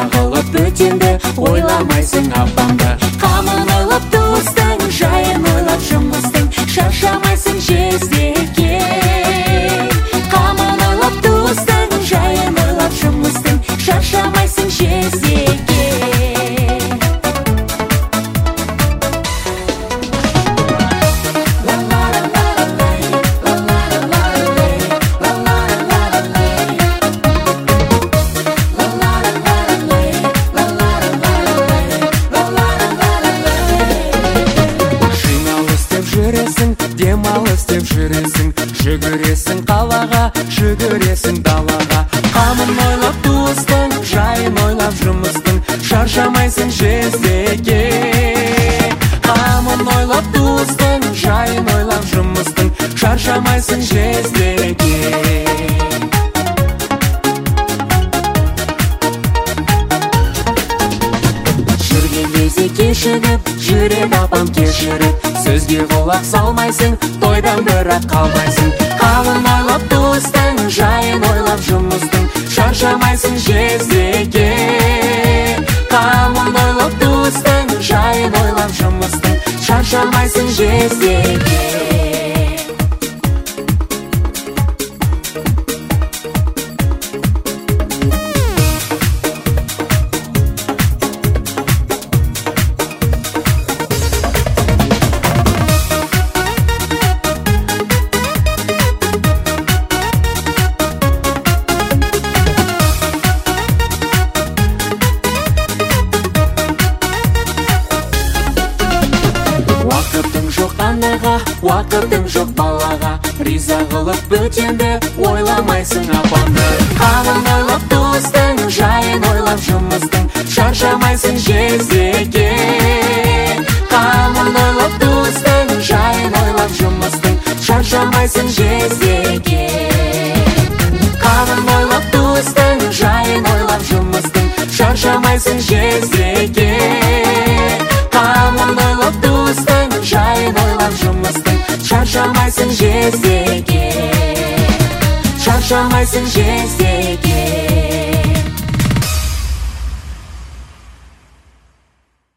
қылып бөтенді, ойламайсың апамды. Қамын ойлап туыстың, жайын ойлап жұмыстың, шаршамайсың жездеке. Қамын ойлап туыстың, жайын ойлап жұмыстың, шаршамайсың жездеке. Демалыс деп жүресің, жүгіресің қалаға, жүгіресің далаға. Қамын ойлап туыстың, жайын ойлап жұмыстың, шаршамайсың жездеке. Қамын ойлап туыстың, жайын ойлап жұмыстың, шаршамайсың жездеке. Жүрген кезде кешігіп, жүрек апам кешіріп, сөзге құлақ салмайсың, тойдан бірақ қалмайсың. Қамын ойлап туыстың, жайын ойлап жұмыстың, шаршамайсың жездеке. Қамын ойлап туыстың, жайын ойлап жұмыстың, шаршамайсың жездеке. Уақытың жоқ анаға, уақытың жоқ балаға, риза қылып бөтенді, ойламайсың апамды. Қамын ойлап туыстың, жайын ойлап жұмыстың, шаршамайсың жездеке. Қамын ойлап туыстың, жайын ойлап жұмыстың, шаршамайсың жездеке. Қамын ойлап туыстың, жайын ойлап жұмыстың, шаршамайсың жездеке. Қамын ойлап туыстың, жайын ойлап жұмыстың, шаршамайсың жездеке. Шаршамайсың жездеке.